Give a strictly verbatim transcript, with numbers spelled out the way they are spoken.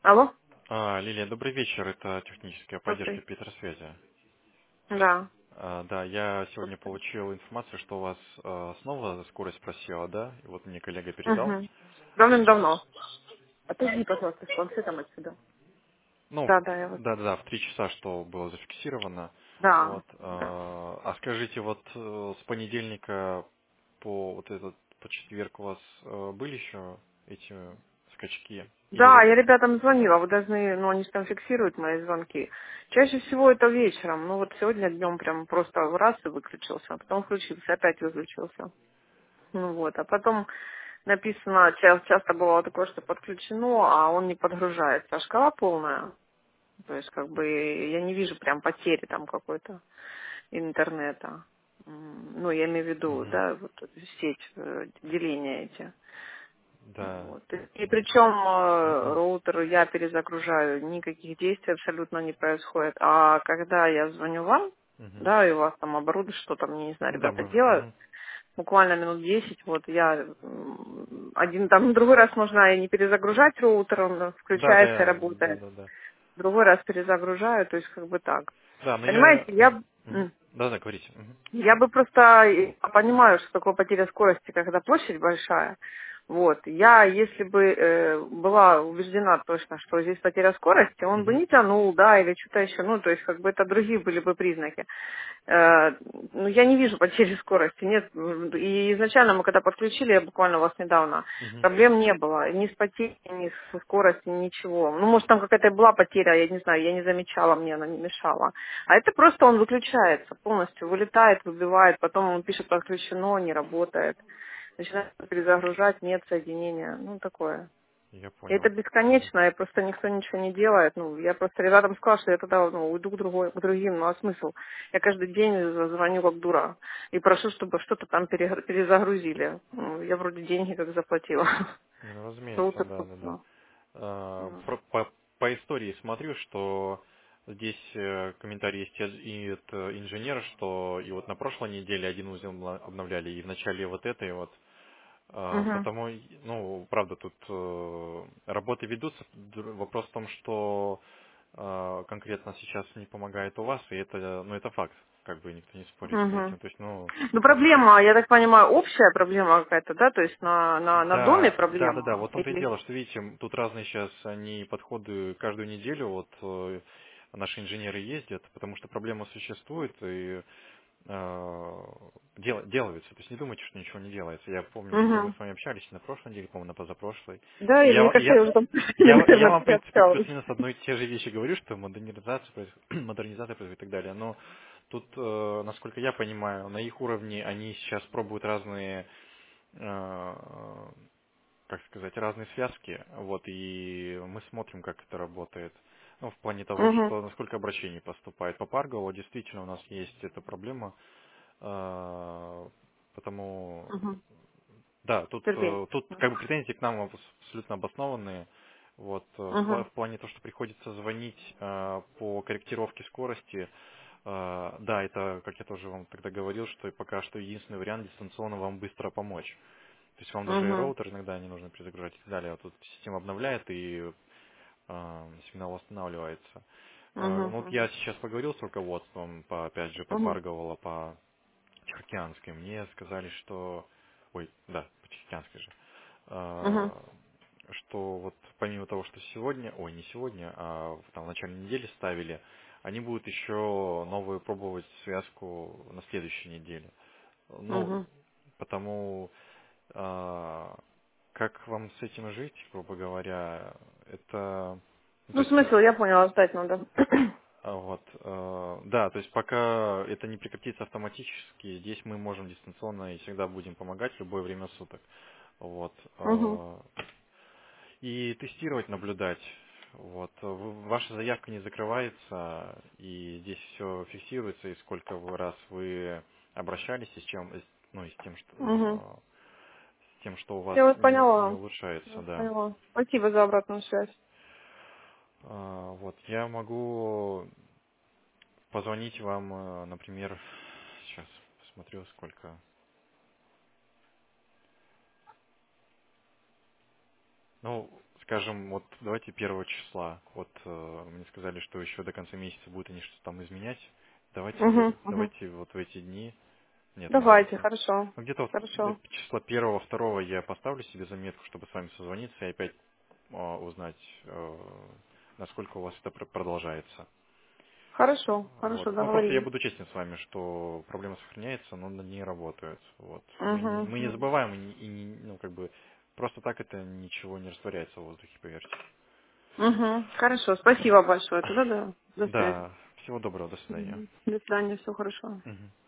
Алло? А, Лилия, добрый вечер. Это техническая поддержка Добрый. Петросвязи. Да. А, да, я сегодня получил информацию, что у вас а, снова скорость просела, да? И вот мне коллега передал. Угу. Давным-давно. Отойди, пожалуйста, с планшетом отсюда. Ну, Да, да, я вот. да, да, да, в три часа, что было зафиксировано. Да. Вот. Да. А, а скажите, вот э, с понедельника по вот этот по четверг у вас э, были еще эти скачки? Или Да, вот? я ребятам звонила, вы должны, ну, они же там фиксируют мои звонки. Чаще всего это вечером. Ну, вот сегодня днем прям просто раз и выключился, а потом включился, опять выключился. Ну вот, а потом написано, ча- часто бывало такое, что подключено, а он не подгружается. А шкала полная. То есть, как бы, я не вижу прям потери там какой-то интернета. М, Ну, я имею в виду, Мгм. да, вот эту сеть, э, деления эти. Да. Вот. И причем э, роутер я перезагружаю, никаких действий абсолютно не происходит. А когда я звоню вам, Мгм. да, и у вас там оборудует что-то, мне не знаю, Да, ребята мы. делают, Мгм. буквально минут десять, вот я м, один там, другой раз можно и не перезагружать роутер, он Да, включается и да, да, работает. да, да. Другой раз перезагружаю, то есть как бы так. Да, но я... Понимаете, я Мгм. м, Да, да, говорите. Мгм. я бы просто э, понимаю, что такое потеря скорости, когда площадь большая. Вот. Я, если бы э, была убеждена точно, что здесь потеря скорости, он бы Мгм. не тянул, да, или что-то еще, ну, то есть, как бы это другие были бы признаки. Э, ну, я не вижу потери скорости, нет. И изначально мы когда подключили, я буквально вас недавно, Мгм. проблем не было. Ни с потерей, ни со скоростью, ничего. Ну, может, там какая-то и была потеря, я не знаю, я не замечала, мне она не мешала. А это просто он выключается полностью, вылетает, выбивает, потом он пишет подключено, не работает. Начинает перезагружать, нет соединения. Ну, такое. Я И это понял. бесконечно, и просто никто ничего не делает. Ну, я просто ребятам сказала, что я тогда ну, уйду к, другой, к другим. Ну, а смысл? Я каждый день звоню как дура и прошу, чтобы что-то там перегр- перезагрузили. Ну, я вроде деньги как заплатила. Ну, разумеется, Роутер да, да, да. собственно. А, Ну. про- по, по истории смотрю, что здесь э, комментарий есть и от и от, э, инженера, что и вот на прошлой неделе один узел обна- обновляли, и в начале вот этой вот. А, Мгм. потому, ну, правда, тут э, работы ведутся. Др- Вопрос в том, что э, конкретно сейчас не помогает у вас, и это, ну, это факт, как бы никто не спорит с Мгм. этим. То есть, ну, Ну, проблема, я так понимаю, общая проблема какая-то, да? То есть на, на, на доме да, да, да, да. проблема? Вот в том-то и Или... дело, что видите, м, тут разные сейчас они подходы каждую неделю. Вот э, наши инженеры ездят, потому что проблема существует и э, дел- делается. То есть не думайте, что ничего не делается. Я помню, что мы Мгм. с вами общались на прошлой неделе, по-моему, на позапрошлой. Да, И или мне я, кажется, я, я уже там, я, я наверное, вам, в принципе, общалась. плюс-минус одной и те же вещи говорю, что модернизация, проис- модернизация происходит и так далее. Но тут, э, насколько я понимаю, на их уровне они сейчас пробуют разные э, как сказать, разные связки, вот, и мы смотрим, как это работает. Ну, в плане того, Угу. что насколько обращений поступает. По Паргову действительно у нас есть эта проблема, а, потому, Угу. да, тут, Терпение. э, тут как бы претензии к нам абс- абсолютно обоснованные. Вот, э, в пла- Угу. в плане того, что приходится звонить а, по корректировке скорости, а, да, это, как я тоже вам тогда говорил, что пока что единственный вариант дистанционно вам быстро помочь. То есть вам даже и Угу. роутер иногда не нужно перезагружать и так далее. Вот тут система обновляет и э, сигнал восстанавливается. Э, ну вот Угу. я сейчас поговорил с руководством, по, опять же, по Угу. Парговала, по Тихоокеанской. Мне сказали, что... Ой, да, по Тихоокеанской же. Угу. Э, что вот помимо того, что сегодня, ой, не сегодня, а в, там, в начале недели ставили, они будут еще новую пробовать связку на следующей неделе. Ну, Угу. потому а, как вам с этим жить, грубо говоря, это, ну, то Ну, есть, смысл, я поняла, ждать надо. а, вот, э, да, то есть пока это не прекратится автоматически, здесь мы можем дистанционно и всегда будем помогать в любое время суток, вот, Угу. э, и тестировать, наблюдать, вот, В- ваша заявка не закрывается, и здесь все фиксируется, и сколько вы раз вы обращались, и с чем, и с- ну, и с тем, что Угу. э, с тем, что у вас Я вас не, не поняла. Я улучшается, вас да. поняла. Спасибо за обратную связь. А, Вот, я могу позвонить вам, э, например, сейчас посмотрю, сколько. Ну, скажем, вот давайте первого числа. Вот э, мне сказали, что еще до конца месяца будут они что-то там изменять. Давайте, Угу, угу. давайте вот в эти дни, нет, ну Давайте, давайте. хорошо. Ну, где-то вот, Хорошо. вот числа первого, второго я поставлю себе заметку, чтобы с вами созвониться и опять э, узнать, э, насколько у вас это пр- продолжается. Хорошо, Вот. хорошо, Ну, просто я договорились. буду честен с вами, что проблема сохраняется, но над ней работают. Вот. Мы, не, мы не Угу. забываем, и, не, и не- ну, как бы, просто так это ничего не растворяется в воздухе, поверьте. Угу. Хорошо, спасибо большое. Тогда да, до связи. Да, всего доброго, до свидания. Мгм. До свидания, все хорошо. Мгм.